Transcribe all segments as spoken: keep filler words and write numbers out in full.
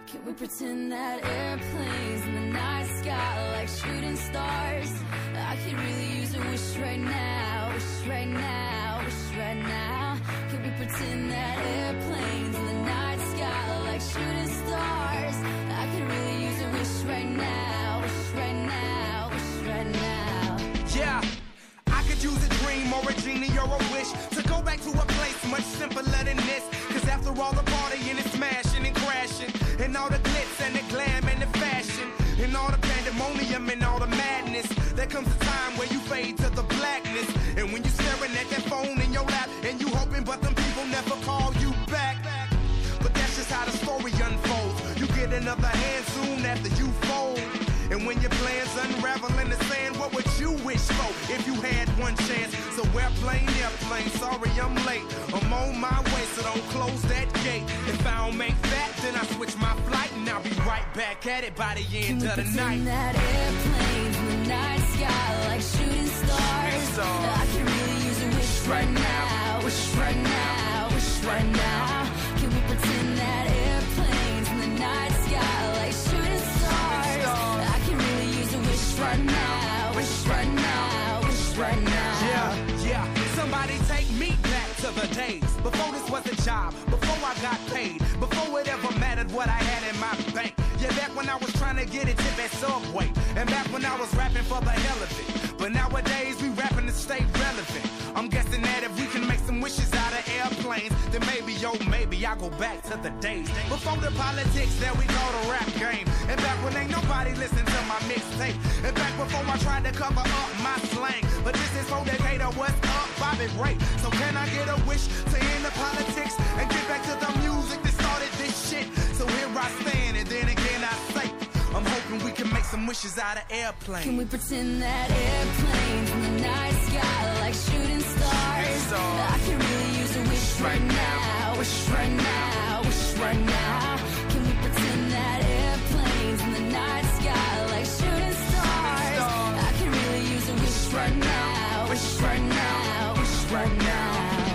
Can we pretend that airplanes in the night sky are like shooting stars? I could really use a wish right now, wish right now, wish right now. Can we pretend that airplanes in the night sky are like shooting stars? I could really use a wish right now, wish right now, wish right now. Yeah, I could use a dream or a genie or a wish to go back to a place much simpler than this. Cause after all the partying and smashing and crashing, and all the glitz and the glam and the fashion, and all the pandemonium and all the madness, there comes a time where you fade to the blackness. And when you're staring at that phone in your lap, and you hoping but them people never call you back. But that's just how the story unfolds. You get another hand soon after you fold. And when your plans unravel in the sand, what would you wish for if you had one chance? So airplane, airplane, sorry I'm late. I'm on my way, so don't close that gate. If I don't make that, then I switch my flight, and I'll be right back at it by the end of the night. Can we pretend that airplanes in the night sky like shooting stars? I can really use a wish right now, wish right now, wish right now. Can we pretend that airplanes in the night sky like shooting stars? I can really use a wish right now, wish right now, wish right now. Yeah, yeah, somebody take me back to the days before this was a job, before I got paid, before it ever mattered what I had in my bank. Yeah, back when I was trying to get a tip at Subway, and back when I was rapping for the hell of it. But nowadays we rapping to stay relevant. I'm guessing that if we can make some wishes out of airplanes, then maybe, yo, maybe I'll go back to the days before the politics that we call the rap game. And back when ain't nobody listened to my mixtape. And back before I tried to cover up my slang. But this is for Decatur, what's up, Bobby Ray? So can I get a wish to end the politics and get back to the music that started this shit? So here I stand, and then again I say, I'm hoping we can make some wishes out of airplanes. Can we pretend that airplanes in the night sky like shooting stars? I can really use a wish right now, wish right now, wish right now. Can we pretend that airplanes in the night sky like shooting stars? I can really use a wish right now, wish right now, wish right now.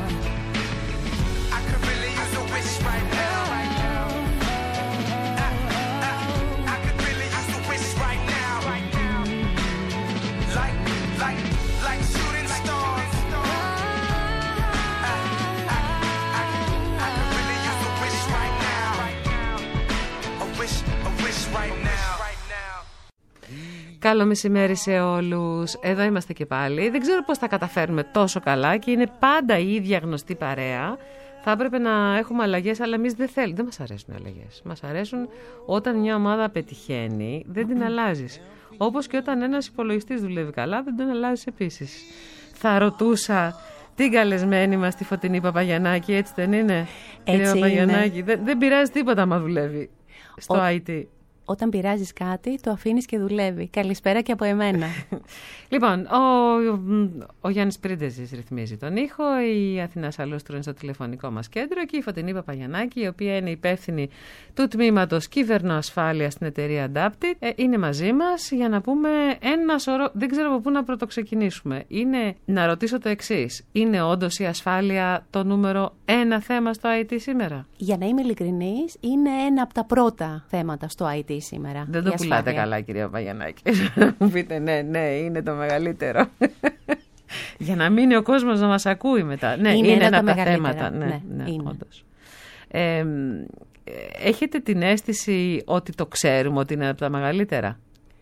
I could really use a wish right now. Καλό μεσημέρι σε όλους. Εδώ είμαστε και πάλι. Δεν ξέρω πώς θα καταφέρουμε τόσο καλά και είναι πάντα η ίδια γνωστή παρέα. Θα έπρεπε να έχουμε αλλαγές, αλλά εμείς δεν θέλουμε. Δεν μας αρέσουν οι αλλαγές. Μας αρέσουν όταν μια ομάδα πετυχαίνει, δεν την αλλάζεις. Όπως και όταν ένας υπολογιστής δουλεύει καλά, δεν τον αλλάζεις επίσης. Θα ρωτούσα την καλεσμένη μας, τη Φωτεινή Παπαγιαννάκη, έτσι δεν είναι? Έτσι Παπαγιαννάκη, δεν, δεν πειράζει τίποτα άμα δουλεύει στο Ο... άι τι. Όταν πειράζεις κάτι, το αφήνεις και δουλεύει. Καλησπέρα και από εμένα. Λοιπόν, ο, ο Γιάννης Πρίντεζης ρυθμίζει τον ήχο, η Αθηνά Σαλούστρου είναι στο τηλεφωνικό μας κέντρο και η Φωτεινή Παπαγιαννάκη, η οποία είναι υπεύθυνη του τμήματος κυβερνοασφάλεια στην εταιρεία Adapted, ε, είναι μαζί μας για να πούμε ένα σωρό. Δεν ξέρω από πού να πρωτοξεκινήσουμε. Είναι να ρωτήσω το εξής. Είναι όντως η ασφάλεια το νούμερο ένα θέμα στο άι τι σήμερα? Για να είμαι ειλικρινής, είναι ένα από τα πρώτα θέματα στο άι τι σήμερα. Δεν το πουλάτε καλά, κυρία Παπαγιαννάκη. Να μου πείτε ναι, ναι, είναι το μεγαλύτερο. Για να μείνει ο κόσμος να μας ακούει μετά. Ναι, είναι, είναι ένα από τα θέματα. Ναι, ναι, ναι, όντως. Ε, έχετε την αίσθηση ότι το ξέρουμε ότι είναι από τα μεγαλύτερα?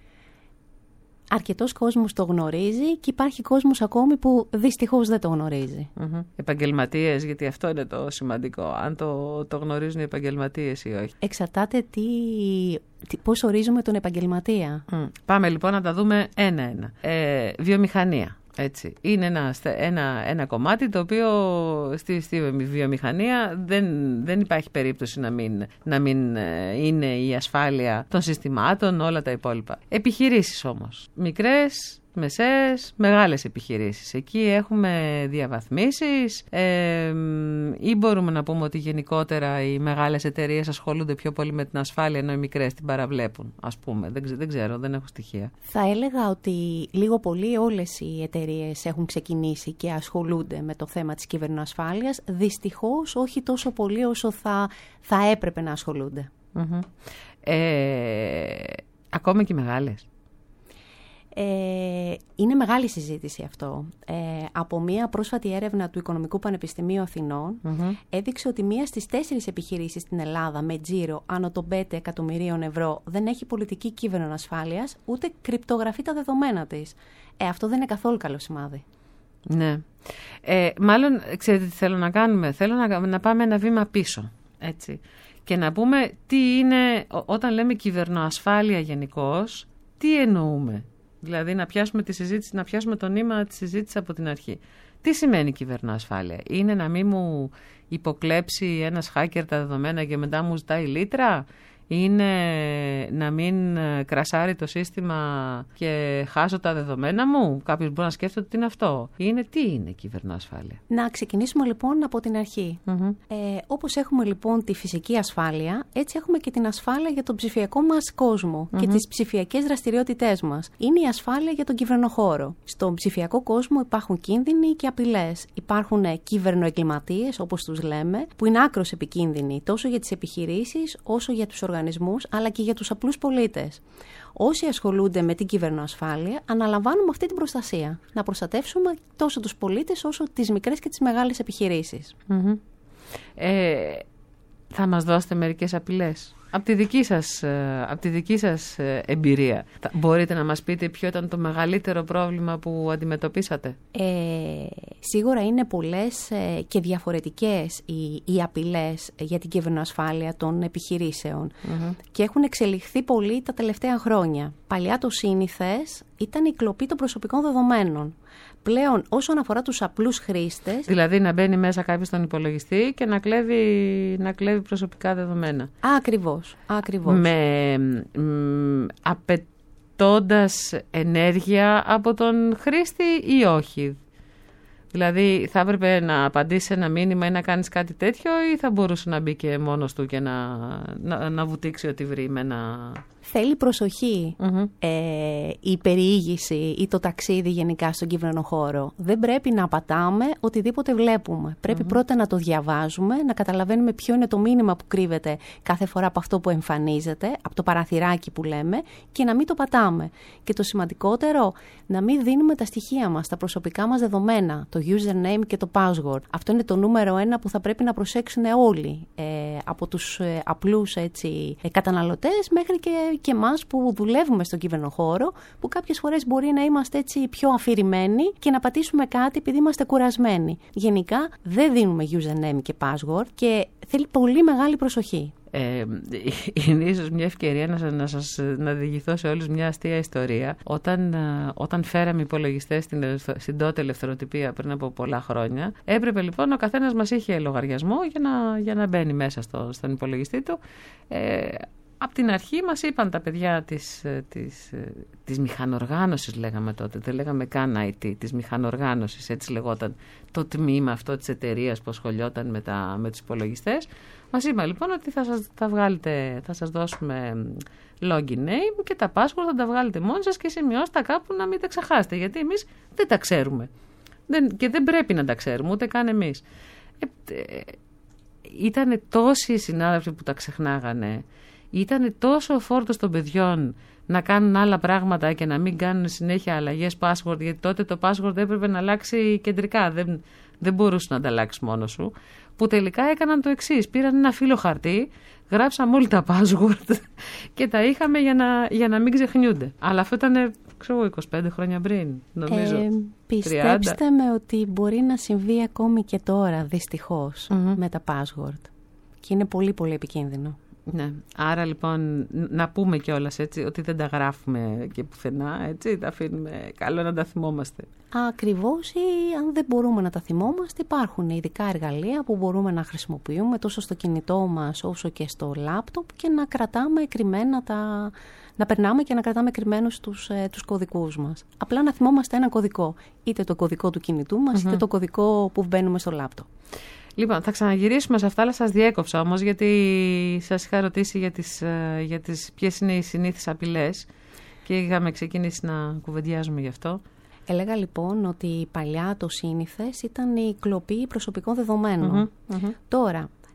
Αρκετός κόσμος το γνωρίζει και υπάρχει κόσμος ακόμη που δυστυχώς δεν το γνωρίζει. Mm-hmm. Επαγγελματίες, γιατί αυτό είναι το σημαντικό. Αν το, το γνωρίζουν οι επαγγελματίες ή όχι. Εξαρτάται τι, τι, πώς ορίζουμε τον επαγγελματία. Mm. Πάμε λοιπόν να τα δούμε ένα-ένα. Ε, βιομηχανία. Έτσι. Είναι ένα, ένα, ένα κομμάτι το οποίο στη, στη βιομηχανία δεν, δεν υπάρχει περίπτωση να μην, να μην είναι η ασφάλεια των συστημάτων, όλα τα υπόλοιπα. Επιχειρήσεις όμως. Μικρές, μεσαίες, μεγάλες επιχειρήσεις. Εκεί έχουμε διαβαθμίσεις ε, ή μπορούμε να πούμε ότι γενικότερα οι μεγάλες εταιρείες ασχολούνται πιο πολύ με την ασφάλεια ενώ οι μικρές την παραβλέπουν, ας πούμε. Δεν, δεν ξέρω, δεν έχω στοιχεία. Θα έλεγα ότι λίγο πολύ όλες οι εταιρείες έχουν ξεκινήσει και ασχολούνται με το θέμα της κυβερνοασφάλειας. Δυστυχώς όχι τόσο πολύ όσο θα, θα έπρεπε να ασχολούνται. Mm-hmm. Ε, ακόμα και οι μεγάλες. Ε, είναι μεγάλη συζήτηση αυτό. Ε, από μία πρόσφατη έρευνα του Οικονομικού Πανεπιστημίου Αθηνών mm-hmm. έδειξε ότι μία στις τέσσερις επιχειρήσεις στην Ελλάδα με τζίρο άνω των πέντε εκατομμυρίων ευρώ δεν έχει πολιτική κυβερνοασφάλειας, ούτε κρυπτογραφεί τα δεδομένα της. Ε, αυτό δεν είναι καθόλου καλό σημάδι. Ναι. Ε, μάλλον, ξέρετε τι θέλω να κάνουμε. Θέλω να, να πάμε ένα βήμα πίσω. Έτσι. Και να πούμε τι είναι, όταν λέμε κυβερνοασφάλεια γενικώς, τι εννοούμε. Δηλαδή να πιάσουμε τη συζήτηση, να πιάσουμε το νήμα της συζήτησης από την αρχή. Τι σημαίνει κυβερνοασφάλεια? Είναι να μην μου υποκλέψει ένας hacker τα δεδομένα και μετά μου ζητάει λίτρα? Είναι να μην κρασάρει το σύστημα και χάσω τα δεδομένα μου? Κάποιος μπορεί να σκέφτεται ότι είναι αυτό. Είναι τι είναι κυβερνοασφάλεια? Να ξεκινήσουμε λοιπόν από την αρχή. Mm-hmm. Ε, όπως έχουμε λοιπόν τη φυσική ασφάλεια, έτσι έχουμε και την ασφάλεια για τον ψηφιακό μας κόσμο mm-hmm. και τις ψηφιακές δραστηριότητές μας. Είναι η ασφάλεια για τον κυβερνοχώρο. Στον ψηφιακό κόσμο υπάρχουν κίνδυνοι και απειλές. Υπάρχουν κυβερνοεγκληματίες, όπως τους λέμε, που είναι άκρως επικίνδυνοι τόσο για τις επιχειρήσεις όσο για τους οργανισμούς, αλλά και για τους απλούς πολίτες. Όσοι ασχολούνται με την κυβερνοασφάλεια, αναλαμβάνουμε αυτή την προστασία. Να προστατεύσουμε τόσο τους πολίτες όσο τις μικρές και τις μεγάλες επιχειρήσεις. Mm-hmm. Ε, θα μας δώσετε μερικές απειλές από τη δική σας, από τη δική σας εμπειρία? Μπορείτε να μας πείτε ποιο ήταν το μεγαλύτερο πρόβλημα που αντιμετωπίσατε? Ε, σίγουρα είναι πολλές και διαφορετικές οι, οι απειλές για την κυβερνοασφάλεια των επιχειρήσεων mm-hmm. και έχουν εξελιχθεί πολύ τα τελευταία χρόνια. Παλιά το σύνηθες ήταν η κλοπή των προσωπικών δεδομένων. Πλέον, όσον αφορά τους απλούς χρήστες... Δηλαδή να μπαίνει μέσα κάποιος στον υπολογιστή και να κλέβει, να κλέβει προσωπικά δεδομένα. Ακριβώς, ακριβώς. Με μ, απαιτώντας ενέργεια από τον χρήστη ή όχι? Δηλαδή θα έπρεπε να απαντήσει ένα μήνυμα ή να κάνεις κάτι τέτοιο, ή θα μπορούσε να μπει και μόνος του και να, να, να βουτήξει ό,τι βρει με ένα... Θέλει προσοχή mm-hmm. ε, η περιήγηση ή το ταξίδι γενικά στον κυβερνοχώρο. Δεν πρέπει να πατάμε οτιδήποτε βλέπουμε. Πρέπει mm-hmm. πρώτα να το διαβάζουμε, να καταλαβαίνουμε ποιο είναι το μήνυμα που κρύβεται κάθε φορά από αυτό που εμφανίζεται, από το παραθυράκι που λέμε, και να μην το πατάμε. Και το σημαντικότερο, να μην δίνουμε τα στοιχεία μας, τα προσωπικά μας δεδομένα, το username και το password. Αυτό είναι το νούμερο ένα που θα πρέπει να προσέξουν όλοι, ε, από τους ε, απλούς έτσι, ε, καταναλωτές μέχρι και και εμάς που δουλεύουμε στον κυβερνοχώρο, που κάποιες φορές μπορεί να είμαστε έτσι πιο αφηρημένοι και να πατήσουμε κάτι επειδή είμαστε κουρασμένοι. Γενικά δεν δίνουμε username και password και θέλει πολύ μεγάλη προσοχή. Ε, είναι ίσως μια ευκαιρία να, να σας να διηγηθώ σε όλους μια αστεία ιστορία. Όταν, όταν φέραμε υπολογιστές στην, στην τότε ελευθεροτυπία πριν από πολλά χρόνια, έπρεπε λοιπόν ο καθένας μας είχε λογαριασμό για να, για να μπαίνει μέσα στο, στον υπολογιστή του. Ε, Από την αρχή μας είπαν τα παιδιά της, της, της μηχανοργάνωσης, λέγαμε τότε, δεν λέγαμε καν άι τι, της μηχανοργάνωσης, έτσι λεγόταν το τμήμα αυτό της εταιρείας που ασχολιόταν με, τα, με τους υπολογιστές. Μας είπαν λοιπόν ότι θα σας, θα βγάλετε, θα σας δώσουμε login name και τα password θα τα βγάλετε μόνοι σας και σημειώστε κάπου να μην τα ξεχάσετε, γιατί εμείς δεν τα ξέρουμε δεν, και δεν πρέπει να τα ξέρουμε ούτε καν εμείς. Ε, ε, ήτανε τόσοι οι συνάδελφοι που τα ξεχνάγανε. Ήταν τόσο ο φόρτος των παιδιών να κάνουν άλλα πράγματα και να μην κάνουν συνέχεια αλλαγές password, γιατί τότε το password έπρεπε να αλλάξει κεντρικά, δεν, δεν μπορούσε να τα αλλάξει μόνος σου, που τελικά έκαναν το εξής: πήραν ένα φύλλο χαρτί, γράψαμε όλοι τα password και τα είχαμε για να, για να μην ξεχνιούνται. Αλλά αυτό ήταν, ξέρω, είκοσι πέντε χρόνια πριν, νομίζω. Ε, πιστέψτε τριάντα. Με ότι μπορεί να συμβεί ακόμη και τώρα, δυστυχώς, mm-hmm. με τα password. Και είναι πολύ πολύ επικίνδυνο. Ναι, άρα λοιπόν να πούμε κιόλας έτσι ότι δεν τα γράφουμε και πουθενά, έτσι, τα αφήνουμε, καλό να τα θυμόμαστε. Ακριβώς, ή αν δεν μπορούμε να τα θυμόμαστε, υπάρχουν ειδικά εργαλεία που μπορούμε να χρησιμοποιούμε τόσο στο κινητό μας όσο και στο λάπτοπ και να κρατάμε κρυμμένα τα... να περνάμε και να κρατάμε κρυμμένους τους, ε, τους κωδικούς μας. Απλά να θυμόμαστε ένα κωδικό, είτε το κωδικό του κινητού μας, mm-hmm. είτε το κωδικό που μπαίνουμε στο λάπτοπ. Λοιπόν, θα ξαναγυρίσουμε σε αυτά, αλλά σας διέκοψα όμως, γιατί σας είχα ρωτήσει για τις, για τις ποιες είναι οι συνήθεις απειλές και είχαμε ξεκινήσει να κουβεντιάζουμε γι' αυτό. Έλεγα λοιπόν ότι παλιά το σύνηθες ήταν η κλοπή προσωπικών δεδομένων. Mm-hmm, mm-hmm. Τώρα,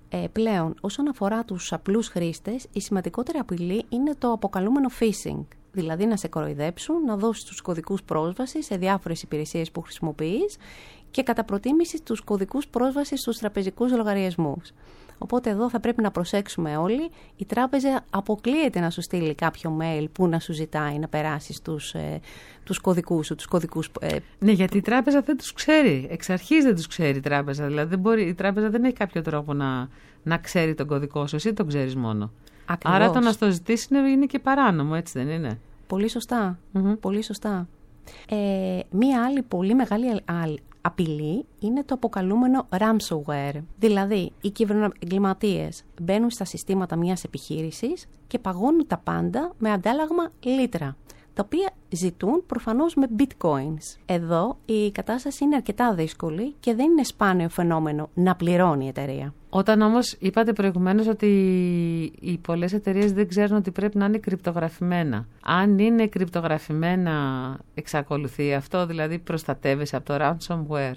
Ε, πλέον, όσον αφορά τους απλούς χρήστες, η σημαντικότερη απειλή είναι το αποκαλούμενο phishing. Δηλαδή να σε κοροϊδέψουν, να δώσεις τους κωδικούς πρόσβασης σε διάφορες υπηρεσίες που χρησιμοποιείς και κατά προτίμηση τους κωδικούς πρόσβασης στους τραπεζικούς λογαριασμούς. Οπότε εδώ θα πρέπει να προσέξουμε όλοι. Η τράπεζα αποκλείεται να σου στείλει κάποιο mail που να σου ζητάει να περάσεις τους, ε, τους κωδικούς σου. Τους κωδικούς, ε... Ναι, γιατί η τράπεζα δεν τους ξέρει. Εξ αρχής δεν τους ξέρει η τράπεζα. Δηλαδή δεν μπορεί, η τράπεζα δεν έχει κάποιο τρόπο να, να ξέρει τον κωδικό σου. Εσύ τον ξέρεις μόνο. Ακριβώς. Άρα το να στο ζητήσει είναι, είναι και παράνομο, έτσι δεν είναι? Πολύ σωστά. Mm-hmm. Πολύ σωστά. Ε, μία άλλη πολύ μεγάλη απειλή είναι το αποκαλούμενο ransomware. Δηλαδή, οι κυβερνοεγκληματίες μπαίνουν στα συστήματα μιας επιχείρησης και παγώνουν τα πάντα με αντάλλαγμα λίτρα, τα οποία ζητούν προφανώς με bitcoins. Εδώ η κατάσταση είναι αρκετά δύσκολη και δεν είναι σπάνιο φαινόμενο να πληρώνει η εταιρεία. Όταν όμως είπατε προηγουμένως ότι οι πολλές εταιρείες δεν ξέρουν ότι πρέπει να είναι κρυπτογραφημένα. Αν είναι κρυπτογραφημένα, εξακολουθεί αυτό, δηλαδή προστατεύεσαι από το ransomware?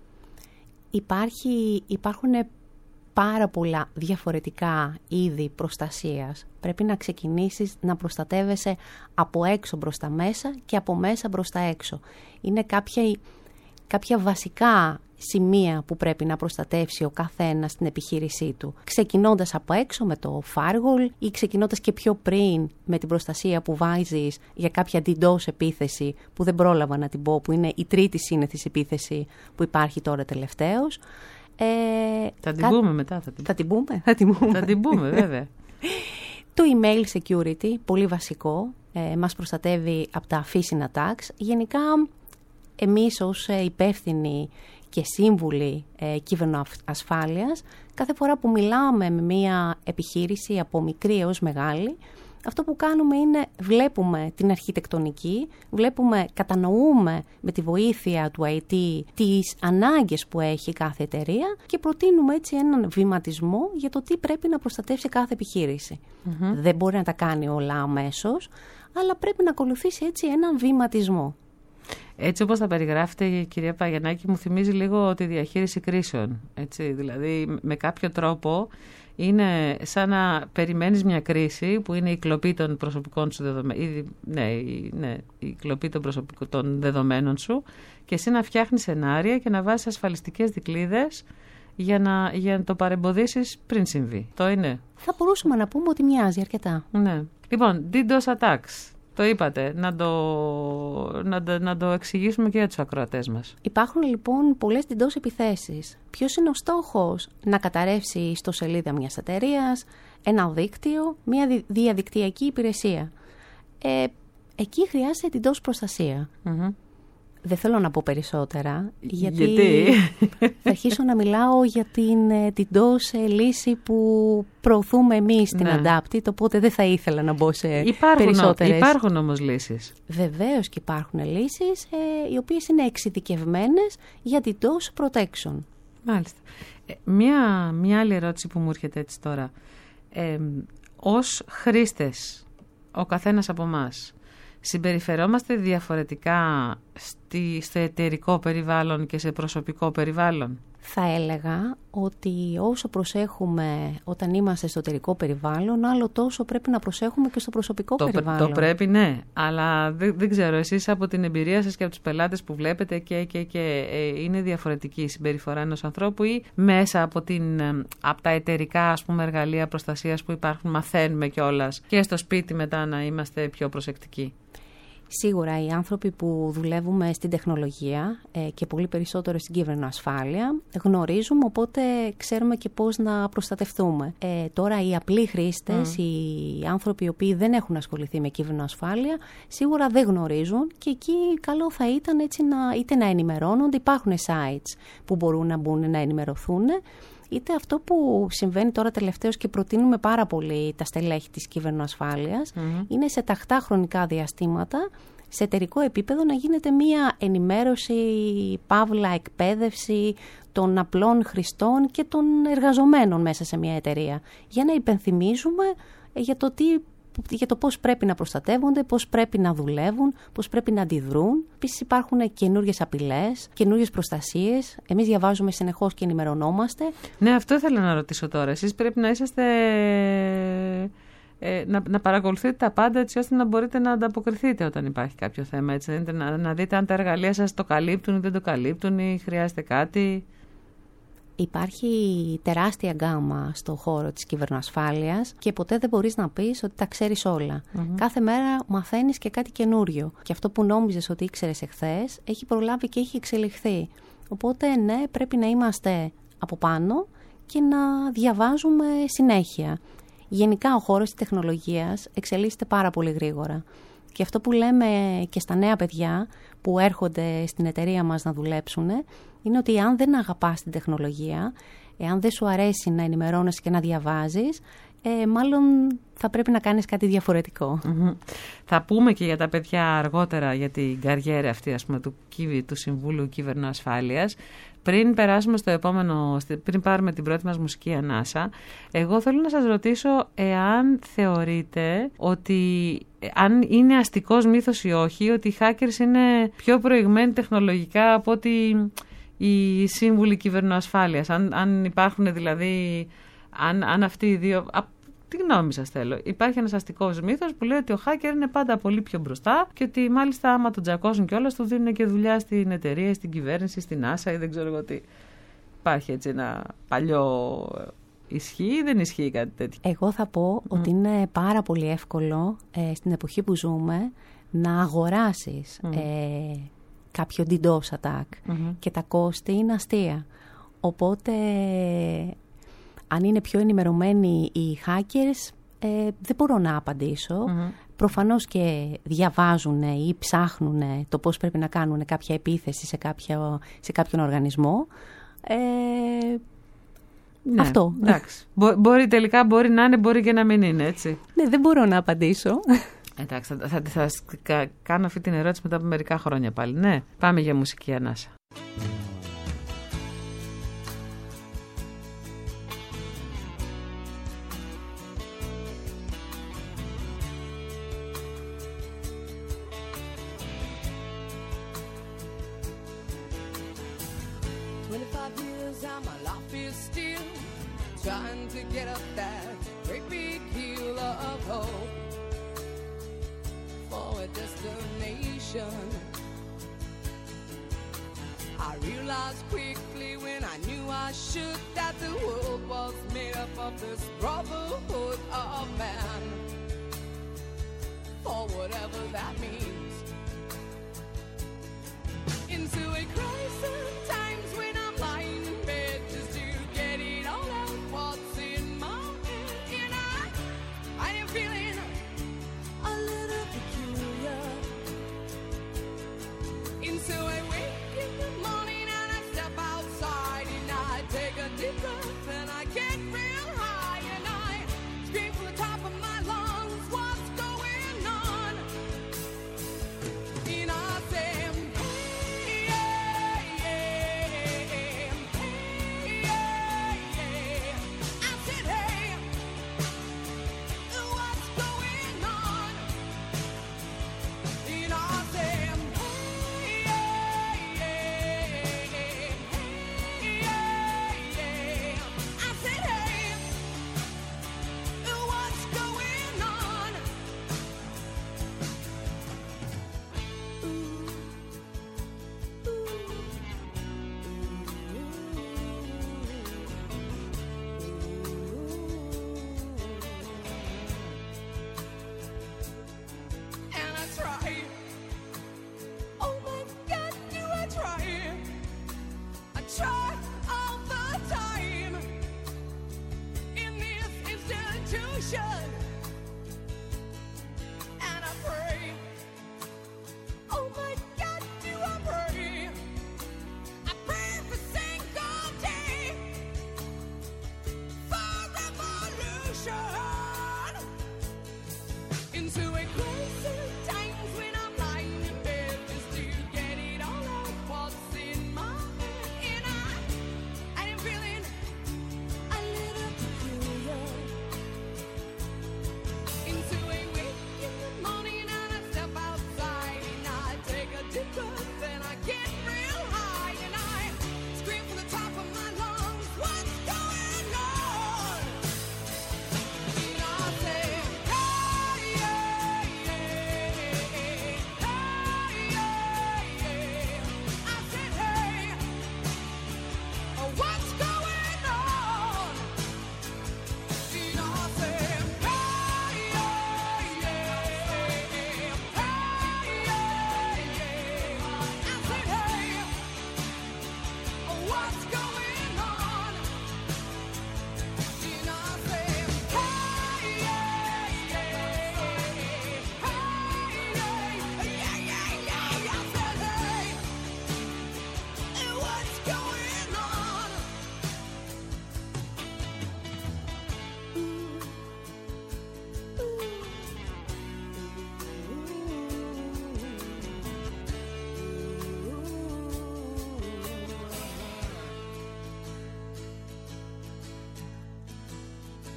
Υπάρχει, υπάρχουν πάρα πολλά διαφορετικά είδη προστασίας. Πρέπει να ξεκινήσεις να προστατεύεσαι από έξω προς τα μέσα και από μέσα προς τα έξω. Είναι κάποια, κάποια βασικά σημεία που πρέπει να προστατεύσει ο καθένας στην επιχείρησή του. Ξεκινώντας από έξω με το firewall ή ξεκινώντας και πιο πριν με την προστασία που βάζεις για κάποια DDoS επίθεση που δεν πρόλαβα να την πω, που είναι η τρίτη σύνηθις επίθεση που υπάρχει τώρα τελευταίως. Ε, θα την κα... πούμε μετά. Θα την, θα την πούμε. Θα την πούμε, θα την πούμε βέβαια. Το email security, πολύ βασικό, ε, μας προστατεύει από τα phishing attacks. Γενικά, εμείς ως υπεύθυνοι και σύμβουλοι ε, κυβερνοασφάλειας, κάθε φορά που μιλάμε με μια επιχείρηση από μικρή έως μεγάλη, αυτό που κάνουμε είναι βλέπουμε την αρχιτεκτονική, βλέπουμε, κατανοούμε με τη βοήθεια του άι τι τις ανάγκες που έχει κάθε εταιρεία και προτείνουμε έτσι έναν βηματισμό για το τι πρέπει να προστατεύσει κάθε επιχείρηση. Mm-hmm. Δεν μπορεί να τα κάνει όλα αμέσως, αλλά πρέπει να ακολουθήσει έτσι έναν βηματισμό. Έτσι όπως τα περιγράφετε, κυρία Παγιανάκη, μου θυμίζει λίγο τη διαχείριση κρίσεων. Έτσι, δηλαδή με κάποιο τρόπο είναι σαν να περιμένεις μια κρίση που είναι η κλοπή των προσωπικών σου δεδομένων, ναι, ναι, η κλοπή των, των δεδομένων σου και εσύ να φτιάχνεις σενάρια και να βάζεις ασφαλιστικές δικλείδες για να, για να το παρεμποδίσεις πριν συμβεί. Το είναι. Θα μπορούσαμε να πούμε ότι μοιάζει αρκετά. Ναι. Λοιπόν, DDoS attacks. Το είπατε, να το, να, το, να το εξηγήσουμε και για τους ακροατές μας. Υπάρχουν λοιπόν πολλές DDoS επιθέσεις. Ποιος είναι ο στόχος? Να καταρρεύσει η ιστοσελίδα μιας εταιρείας, ένα δίκτυο, μια διαδικτυακή υπηρεσία. Ε, εκεί χρειάζεται DDoS προστασία. Mm-hmm. Δεν θέλω να πω περισσότερα, γιατί, γιατί? θα αρχίσω να μιλάω για την DDoS λύση που προωθούμε εμείς στην ναι. Adapted, οπότε δεν θα ήθελα να μπω σε υπάρχουν, περισσότερες. Υπάρχουν όμως λύσεις. Βεβαίως και υπάρχουν λύσεις, ε, οι οποίες είναι εξειδικευμένες για DDoS protection. Μάλιστα. Ε, μια, μια άλλη ερώτηση που μου έρχεται έτσι τώρα. Ε, ως χρήστες, ο καθένας από εμάς, συμπεριφερόμαστε διαφορετικά στη, στο εταιρικό περιβάλλον και σε προσωπικό περιβάλλον? Θα έλεγα ότι όσο προσέχουμε όταν είμαστε στο εταιρικό περιβάλλον, άλλο τόσο πρέπει να προσέχουμε και στο προσωπικό το, περιβάλλον. Το πρέπει, ναι. Αλλά δεν, δεν ξέρω, εσείς από την εμπειρία σας και από τους πελάτες που βλέπετε και, και, και ε, είναι διαφορετική η συμπεριφορά ενός ανθρώπου ή μέσα από, την, από τα εταιρικά ας πούμε, εργαλεία προστασίας που υπάρχουν μαθαίνουμε κιόλας και στο σπίτι μετά να είμαστε πιο προσεκτικοί? Σίγουρα οι άνθρωποι που δουλεύουμε στην τεχνολογία ε, και πολύ περισσότερο στην κυβερνοασφάλεια γνωρίζουμε, οπότε ξέρουμε και πώς να προστατευτούμε. Ε, τώρα οι απλοί χρήστες, mm. οι άνθρωποι οι οποίοι δεν έχουν ασχοληθεί με κυβερνοασφάλεια, σίγουρα δεν γνωρίζουν και εκεί καλό θα ήταν έτσι να, είτε να ενημερώνονται, υπάρχουν sites που μπορούν να μπουν να ενημερωθούν, είτε αυτό που συμβαίνει τώρα τελευταίως και προτείνουμε πάρα πολύ τα στελέχη της κυβερνοασφάλειας, mm-hmm. είναι σε τακτά χρονικά διαστήματα, σε εταιρικό επίπεδο να γίνεται μία ενημέρωση, παύλα εκπαίδευση των απλών χρηστών και των εργαζομένων μέσα σε μια εταιρεία, για να υπενθυμίζουμε για το τι για το πώς πρέπει να προστατεύονται, πώς πρέπει να δουλεύουν, πώς πρέπει να αντιδρούν. Επίσης υπάρχουν καινούριες απειλές, καινούριες προστασίες. Εμείς διαβάζουμε συνεχώς και ενημερωνόμαστε. Ναι, αυτό ήθελα να ρωτήσω τώρα. Εσείς πρέπει να είσαστε... Ε, να, να παρακολουθείτε τα πάντα έτσι ώστε να μπορείτε να ανταποκριθείτε όταν υπάρχει κάποιο θέμα. Έτσι, να, να δείτε αν τα εργαλεία σας το καλύπτουν ή δεν το καλύπτουν ή χρειάζεται κάτι. Υπάρχει τεράστια γκάμα στο χώρο της κυβερνοασφάλειας και ποτέ δεν μπορείς να πεις ότι τα ξέρεις όλα. Mm-hmm. Κάθε μέρα μαθαίνεις και κάτι καινούριο. Και αυτό που νόμιζες ότι ήξερες εχθές έχει προλάβει και έχει εξελιχθεί. Οπότε ναι, πρέπει να είμαστε από πάνω και να διαβάζουμε συνέχεια. Γενικά ο χώρος της τεχνολογίας εξελίσσεται πάρα πολύ γρήγορα. Και αυτό που λέμε και στα νέα παιδιά που έρχονται στην εταιρεία μας να δουλέψουν είναι ότι αν δεν αγαπάς την τεχνολογία, εάν δεν σου αρέσει να ενημερώνεσαι και να διαβάζεις, ε, μάλλον θα πρέπει να κάνεις κάτι διαφορετικό. Mm-hmm. Θα πούμε και για τα παιδιά αργότερα για την καριέρα αυτή, ας πούμε, του, του Συμβούλου Κυβερνοασφάλειας. Πριν περάσουμε στο επόμενο, πριν πάρουμε την πρώτη μας μουσική ανάσα, εγώ θέλω να σας ρωτήσω εάν θεωρείτε ότι, αν είναι αστικός μύθος ή όχι, ότι οι hackers είναι πιο προηγμένοι τεχνολογικά από ότι οι σύμβουλοι κυβερνοασφάλειας. Αν, αν υπάρχουν δηλαδή, αν, αν αυτοί οι δύο... Τι γνώμη σας θέλω. Υπάρχει ένας αστικός μύθος που λέει ότι ο hacker είναι πάντα πολύ πιο μπροστά και ότι μάλιστα άμα τον τζακώσουν κιόλας του δίνουν και δουλειά στην εταιρεία, στην κυβέρνηση, στην NASA ή δεν ξέρω εγώ τι. Υπάρχει έτσι ένα παλιό ισχύει ή δεν ισχύει κάτι τέτοιο? Εγώ θα πω mm. ότι είναι πάρα πολύ εύκολο ε, στην εποχή που ζούμε να αγοράσεις mm. ε, κάποιο DDoS attack mm-hmm. και τα κόστη είναι αστεία. Οπότε... Αν είναι πιο ενημερωμένοι οι hackers, ε, δεν μπορώ να απαντήσω. Mm-hmm. Προφανώς και διαβάζουν ή ψάχνουν το πώς πρέπει να κάνουν κάποια επίθεση σε, κάποιο, σε κάποιον οργανισμό. Ε, ναι, αυτό. Εντάξει. Μπο, μπορεί τελικά, μπορεί να είναι, μπορεί και να μην είναι, έτσι. Ναι, δεν μπορώ να απαντήσω. Εντάξει, θα, θα, θα, θα κάνω αυτή την ερώτηση μετά από μερικά χρόνια πάλι. Ναι, πάμε για μουσική ανάσα. Trying to get up that great big hill of hope for a destination. I realized quickly when I knew I should that the world was made up of this brotherhood of man, for whatever that means. Into a crisis times when I'm lying in bed just to get it all out. What's in my head, and I, I am feeling a little peculiar. And so I wake in the morning and I step outside and I take a deep breath and I get real high and I scream from the top of my lungs, what's going on? And I say, hey, hey, hey, hey, hey. I said, hey, what's going on? And I said, hey, hey, hey, hey, hey. I said, hey, what's going on? And I try. Oh my God, do I try? I try all the time in this institution. And I pray. Oh my God, do I pray? I pray every single day for revolution. Into a crisis times when I'm lying in bed just to get it all out what's in my head. And I, I am feeling a little peculiar.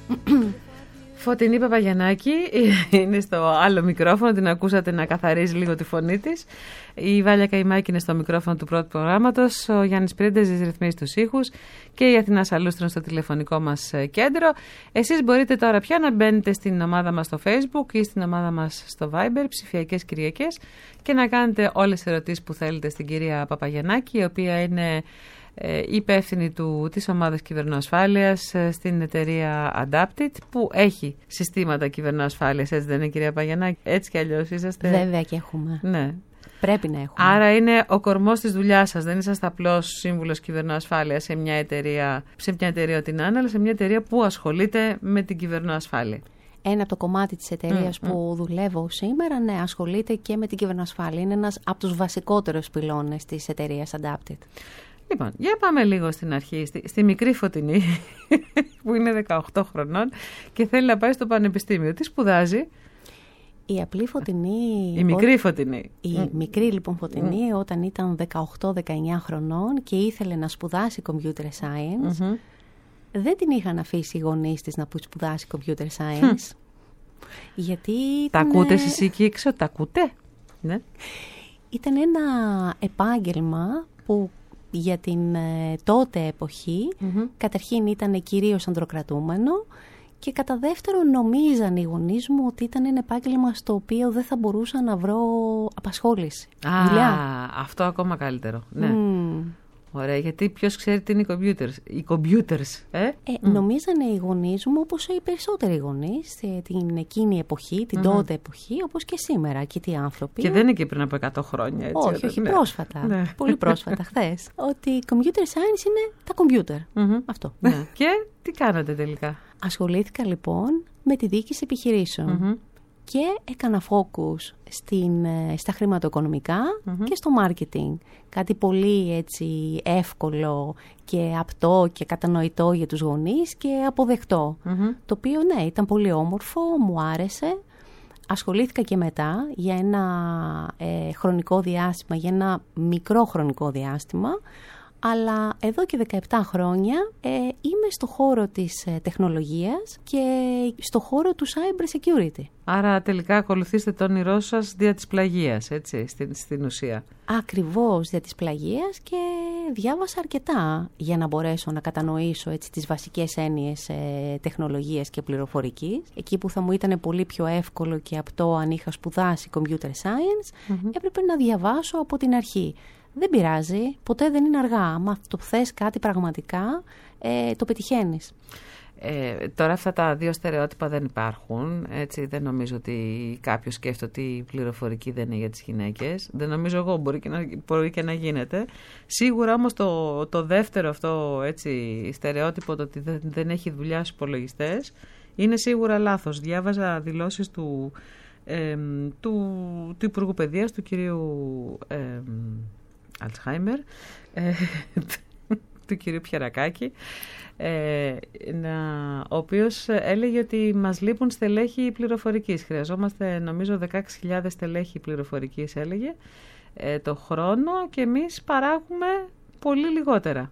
Φωτεινή Παπαγιαννάκη είναι στο άλλο μικρόφωνο, την ακούσατε να καθαρίζει λίγο τη φωνή της. Η Βάλια Καϊμάκη είναι στο μικρόφωνο του πρώτου προγράμματος, ο Γιάννης Πρίντεζης ρυθμίζει τους ήχους και η Αθηνά Σαλούστρων στο τηλεφωνικό μας κέντρο. Εσείς μπορείτε τώρα πια να μπαίνετε στην ομάδα μας στο Facebook ή στην ομάδα μας στο Viber, ψηφιακές Κυριακές, και να κάνετε όλες τις ερωτήσεις που θέλετε στην κυρία Παπαγιαννάκη, η οποία είναι υπεύθυνη του, της ομάδας κυβερνοασφάλειας στην εταιρεία Adapted, που έχει συστήματα κυβερνοασφάλειας, έτσι δεν είναι, κυρία Παπαγιαννάκη? Έτσι κι αλλιώς είσαστε. Βέβαια και έχουμε. Ναι. Πρέπει να έχουμε. Άρα είναι ο κορμός της δουλειάς σας. Δεν είσαστε απλώς σύμβουλος κυβερνοασφάλειας σε μια εταιρεία, σε μια εταιρεία την Άννα, αλλά σε μια εταιρεία που ασχολείται με την κυβερνοασφάλεια. Ένα από το κομμάτι της εταιρείας Mm, που mm. δουλεύω σήμερα, ναι, ασχολείται και με την κυβερνοασφάλεια. Είναι ένας από τους βασικότερους πυλώνες της εταιρείας Adapted. Λοιπόν, για πάμε λίγο στην αρχή, στη, στη μικρή Φωτεινή, που είναι δεκαοκτώ χρονών και θέλει να πάει στο πανεπιστήμιο. Τι σπουδάζει? Η απλή Φωτεινή... Η μικρή Φωτεινή. Η mm. μικρή λοιπόν Φωτεινή, mm. όταν ήταν δεκαοκτώ δεκαεννιά χρονών και ήθελε να σπουδάσει computer science, mm-hmm. δεν την είχαν αφήσει οι γονείς της να σπουδάσει computer science. Γιατί τα ήταν... ακούτε εσείς εκεί έξω, τα ακούτε? Ναι. Ήταν ένα επάγγελμα που για την ε, τότε εποχή, mm-hmm. καταρχήν ήταν κυρίως ανδροκρατούμενο και κατά δεύτερον νομίζαν οι γονείς μου ότι ήταν ένα επάγγελμα στο οποίο δεν θα μπορούσα να βρω απασχόληση. Α, δουλειά. Αυτό ακόμα καλύτερο. Ναι. Mm. Ωραία, γιατί ποιος ξέρει τι είναι οι computers? Οι computers, ε? ε mm. Νομίζανε οι γονείς μου, όπως οι περισσότεροι γονείς, την εκείνη εποχή, την mm-hmm. τότε εποχή, όπως και σήμερα, και τι άνθρωποι. Και δεν είναι και πριν από εκατό χρόνια, έτσι? Όχι, όχι, ναι. πρόσφατα. Ναι. Πολύ πρόσφατα, χθες. Ότι η computer science είναι τα computer. Mm-hmm. Αυτό. Ναι. Και τι κάνατε τελικά? Ασχολήθηκα λοιπόν με τη διοίκηση επιχειρήσεων. Mm-hmm. Και έκανα focus στην, στα χρηματοοικονομικά mm-hmm. και στο marketing. Κάτι πολύ έτσι εύκολο και απτό και κατανοητό για τους γονείς και αποδεκτό. Mm-hmm. Το οποίο ναι, ήταν πολύ όμορφο, μου άρεσε. Ασχολήθηκα και μετά για ένα ε, χρονικό διάστημα, για ένα μικρό χρονικό διάστημα. Αλλά εδώ και δεκαεπτά χρόνια ε, είμαι στο χώρο της ε, τεχνολογίας και στο χώρο του cyber security. Άρα τελικά ακολουθήσετε το όνειρό σας δια της πλαγίας, έτσι, στην, στην ουσία. Ακριβώς, δια της πλαγίας, και διάβασα αρκετά για να μπορέσω να κατανοήσω έτσι, τις βασικές έννοιες ε, τεχνολογίας και πληροφορικής. Εκεί που θα μου ήταν πολύ πιο εύκολο και απτό αν είχα σπουδάσει computer science, mm-hmm. έπρεπε να διαβάσω από την αρχή. Δεν πειράζει, ποτέ δεν είναι αργά. Αν το θες κάτι πραγματικά, ε, το πετυχαίνεις. Ε, τώρα αυτά τα δύο στερεότυπα δεν υπάρχουν. Έτσι, δεν νομίζω ότι κάποιος σκέφτεται ότι η πληροφορική δεν είναι για τις γυναίκες. Δεν νομίζω εγώ, μπορεί και να, μπορεί και να γίνεται. Σίγουρα όμως το, το δεύτερο αυτό έτσι, στερεότυπο, το ότι δεν, δεν έχει δουλειά στους υπολογιστές, είναι σίγουρα λάθος. Διάβαζα δηλώσεις του, ε, του, του Υπουργού Παιδείας, του κυρίου... Ε, Αλτσχάιμερ, ε, του κυρίου Πιερακάκη, ε, να, ο οποίος έλεγε ότι μας λείπουν στελέχη πληροφορικής. Χρειαζόμαστε νομίζω δεκαέξι χιλιάδες στελέχη πληροφορικής, έλεγε, ε, το χρόνο, και εμείς παράγουμε πολύ λιγότερα.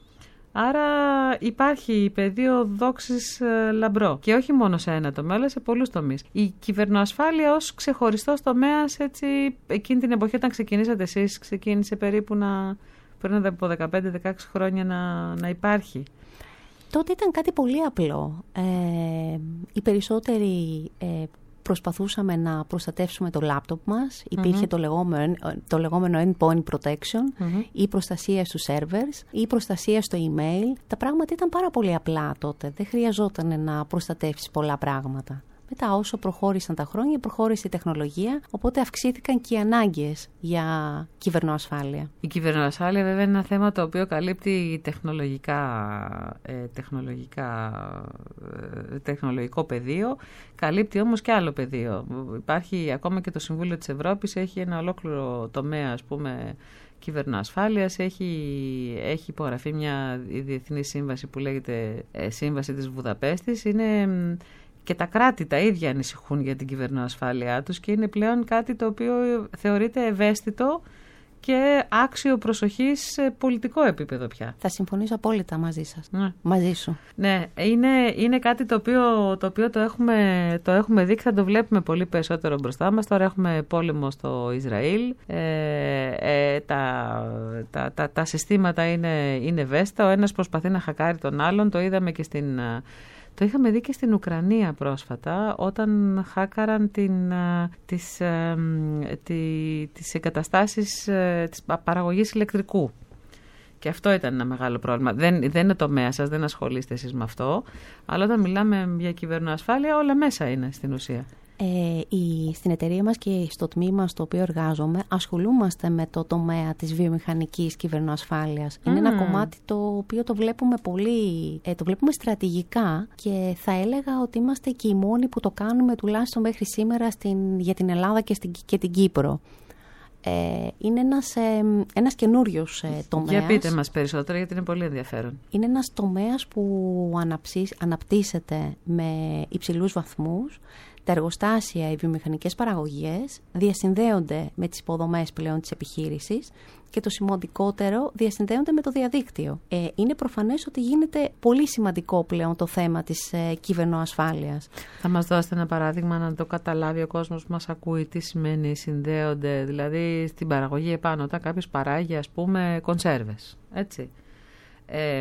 Άρα υπάρχει πεδίο δόξης ε, λαμπρό, και όχι μόνο σε ένα τομέα, αλλά σε πολλούς τομείς. Η κυβερνοασφάλεια ως ξεχωριστός τομέας, έτσι, εκείνη την εποχή όταν ξεκινήσατε εσείς, ξεκίνησε περίπου να, πριν από δεκαπέντε δεκαέξι χρόνια να, να υπάρχει. Τότε ήταν κάτι πολύ απλό. Ε, οι περισσότεροι... Ε, προσπαθούσαμε να προστατεύσουμε το λάπτοπ μας. Υπήρχε mm-hmm. το, λεγόμενο, το λεγόμενο endpoint protection, mm-hmm. ή προστασία στους servers, ή προστασία στο email. Τα πράγματα ήταν πάρα πολύ απλά τότε. Δεν χρειαζόταν να προστατεύσεις πολλά πράγματα. Μετά όσο προχώρησαν τα χρόνια, προχώρησε η τεχνολογία, οπότε αυξήθηκαν και οι ανάγκες για κυβερνοασφάλεια. Η κυβερνοασφάλεια βέβαια είναι ένα θέμα το οποίο καλύπτει τεχνολογικά, ε, τεχνολογικά, ε, τεχνολογικό πεδίο, καλύπτει όμως και άλλο πεδίο. Υπάρχει ακόμα και το Συμβούλιο της Ευρώπης, έχει ένα ολόκληρο τομέα, ας πούμε, κυβερνοασφάλειας, έχει, έχει υπογραφεί μια διεθνή σύμβαση που λέγεται ε, Σύμβαση της Βουδαπέστης. Είναι... Και τα κράτη τα ίδια ανησυχούν για την κυβερνοασφάλειά τους και είναι πλέον κάτι το οποίο θεωρείται ευαίσθητο και άξιο προσοχής σε πολιτικό επίπεδο πια. Θα συμφωνήσω απόλυτα μαζί σας. Ναι. Μαζί σου. Ναι, είναι, είναι κάτι το οποίο, το οποίο το, έχουμε, το έχουμε δει και θα το βλέπουμε πολύ περισσότερο μπροστά μας. Τώρα έχουμε πόλεμο στο Ισραήλ. Ε, ε, τα, τα, τα, τα συστήματα είναι, είναι ευαίσθητα. Ο ένας προσπαθεί να χακάρει τον άλλον. Το είδαμε και στην... Το είχαμε δει και στην Ουκρανία πρόσφατα, όταν χάκαραν την, τις, τη, τις εγκαταστάσεις της παραγωγής ηλεκτρικού. Και αυτό ήταν ένα μεγάλο πρόβλημα. Δεν, δεν είναι τομέα σας, δεν ασχολείστε εσείς με αυτό, αλλά όταν μιλάμε για κυβερνοασφάλεια, όλα μέσα είναι στην ουσία. Ε, η, στην εταιρεία μας και στο τμήμα στο οποίο εργάζομαι ασχολούμαστε με το τομέα της βιομηχανικής κυβερνοασφάλειας. Mm. Είναι ένα κομμάτι το οποίο το βλέπουμε πολύ, ε, το βλέπουμε στρατηγικά και θα έλεγα ότι είμαστε και οι μόνοι που το κάνουμε τουλάχιστον μέχρι σήμερα στην, για την Ελλάδα και, στην, και την Κύπρο. Ε, είναι ένας, ε, ένας καινούριος ε, τομέας. Για πείτε μας περισσότερα, γιατί είναι πολύ ενδιαφέρον. Είναι ένας τομέας που αναψεί, αναπτύσσεται με υψηλούς βαθμούς. Τα εργοστάσια, οι βιομηχανικές παραγωγές διασυνδέονται με τις υποδομές πλέον της επιχείρησης και το σημαντικότερο, διασυνδέονται με το διαδίκτυο. Ε, είναι προφανές ότι γίνεται πολύ σημαντικό πλέον το θέμα της ε, κυβερνοασφάλειας. Θα μας δώσετε ένα παράδειγμα να το καταλάβει ο κόσμος που μας ακούει τι σημαίνει συνδέονται, δηλαδή στην παραγωγή επάνω, όταν κάποιος παράγει ας πούμε κονσέρβες, έτσι. Ε,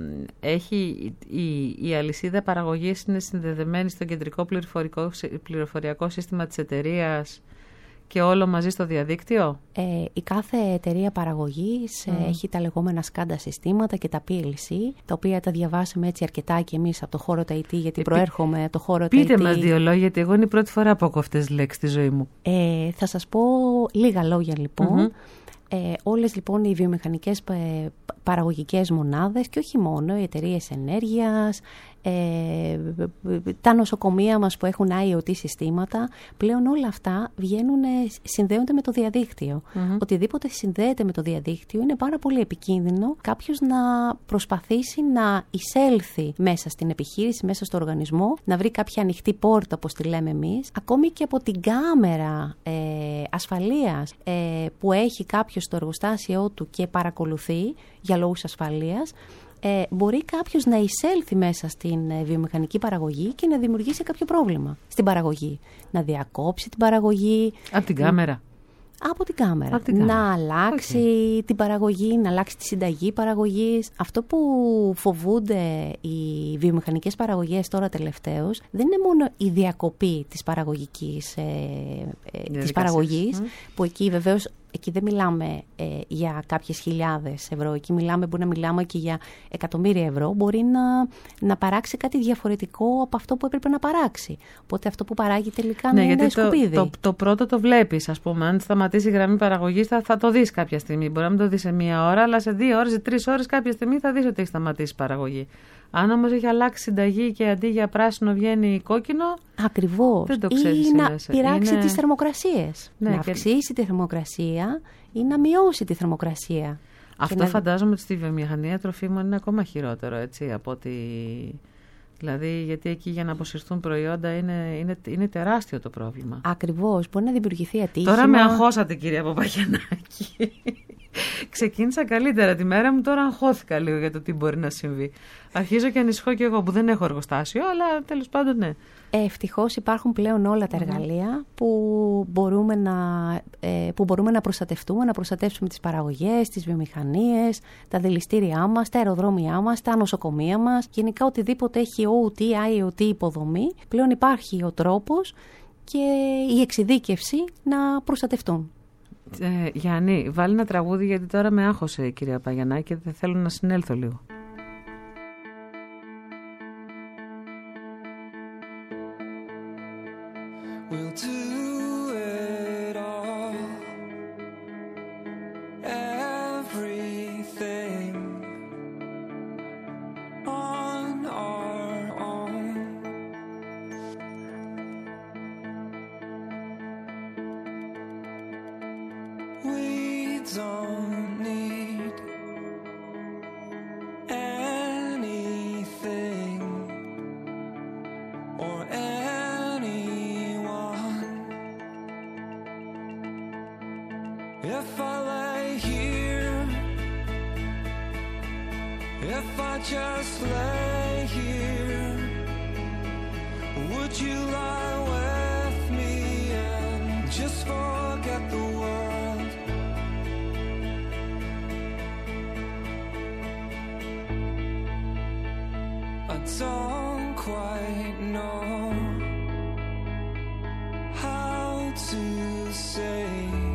έχει, η, η αλυσίδα παραγωγής είναι συνδεδεμένη στο κεντρικό πληροφορικό, πληροφοριακό σύστημα της εταιρείας και όλο μαζί στο διαδίκτυο. Ε, η κάθε εταιρεία παραγωγής mm. έχει τα λεγόμενα σκάντα συστήματα και τα πι ελ σι, τα οποία τα διαβάσαμε έτσι αρκετά και εμείς από το χώρο τα άι τι, γιατί ε, προέρχομαι από το χώρο τα άι τι. Πείτε μας δύο λόγια, γιατί εγώ είναι η πρώτη φορά που ακούω αυτές τις λέξεις στη ζωή μου. Ε, θα σας πω λίγα λόγια λοιπόν. Mm-hmm. Ε, όλες λοιπόν οι βιομηχανικές ε, παραγωγικές μονάδες και όχι μόνο, οι εταιρείες ενέργειας, ε, τα νοσοκομεία μας που έχουν άι ο τι συστήματα, πλέον όλα αυτά βγαίνουν, συνδέονται με το διαδίκτυο. Mm-hmm. Οτιδήποτε συνδέεται με το διαδίκτυο είναι πάρα πολύ επικίνδυνο κάποιος να προσπαθήσει να εισέλθει μέσα στην επιχείρηση, μέσα στο οργανισμό, να βρει κάποια ανοιχτή πόρτα, όπως τη λέμε εμείς, ακόμη και από την κάμερα ε, ασφαλείας ε, που έχει κάποιος στο εργοστάσιό του και παρακολουθεί για λόγους ασφαλείας. Ε, μπορεί κάποιος να εισέλθει μέσα στην ε, βιομηχανική παραγωγή και να δημιουργήσει κάποιο πρόβλημα στην παραγωγή. Να διακόψει την παραγωγή. Από την κάμερα. Από την κάμερα. Από την κάμερα. Να αλλάξει okay. την παραγωγή, να αλλάξει τη συνταγή παραγωγής. Αυτό που φοβούνται οι βιομηχανικές παραγωγές τώρα τελευταίως δεν είναι μόνο η διακοπή της παραγωγικής ε, ε, της παραγωγής, mm. που εκεί βεβαίως εκεί δεν μιλάμε ε, για κάποιες χιλιάδες ευρώ, εκεί μιλάμε, μπορεί να μιλάμε και για εκατομμύρια ευρώ, μπορεί να, να παράξει κάτι διαφορετικό από αυτό που έπρεπε να παράξει. Οπότε αυτό που παράγει τελικά ναι, είναι ένα σκουπίδι. Το, το, το πρώτο το βλέπεις, ας πούμε, αν σταματήσει η γραμμή παραγωγής θα, θα το δεις κάποια στιγμή. Μπορεί να μην το δεις σε μία ώρα, αλλά σε δύο ώρες, σε τρεις ώρες κάποια στιγμή θα δεις ότι έχει σταματήσει η παραγωγή. Αν όμως έχει αλλάξει συνταγή και αντί για πράσινο βγαίνει κόκκινο. Ακριβώς. Δεν το ξέρεις. Ή να είναι... πειράξει τις θερμοκρασίες. Ναι, να και... αυξήσει τη θερμοκρασία ή να μειώσει τη θερμοκρασία. Αυτό να... φαντάζομαι ότι στη βιομηχανία τροφίμων είναι ακόμα χειρότερο, έτσι, από ότι... Δηλαδή, γιατί εκεί για να αποσυρθούν προϊόντα είναι, είναι, είναι τεράστιο το πρόβλημα. Ακριβώς. Μπορεί να δημιουργηθεί ατύχημα. Τώρα με αγχώσατε, κυρία Παπαγιαννάκη. Ξεκίνησα καλύτερα τη μέρα μου, τώρα αγχώθηκα λίγο για το τι μπορεί να συμβεί. Αρχίζω και ανησυχώ και εγώ που δεν έχω εργοστάσιο, αλλά τέλος πάντων ναι. Ευτυχώς υπάρχουν πλέον όλα τα εργαλεία που μπορούμε να, ε, που μπορούμε να προστατευτούμε, να προστατεύσουμε τις παραγωγές, τις βιομηχανίες, τα δηληστήριά μας, τα αεροδρόμια μας, τα νοσοκομεία μας. Γενικά οτιδήποτε έχει ο τι, άι ο τι υποδομή, πλέον υπάρχει ο τρόπος και η εξειδίκευση να προστατευτούν. Ε, Γιάννη, βάλει ένα τραγούδι γιατί τώρα με άγχωσε η κυρία Παγιαννάκη και δεν θέλω να συνέλθω λίγο. We'll do it all, everything on our own. We don't need If I just lay here, would you lie with me and just forget the world? I don't quite know how to say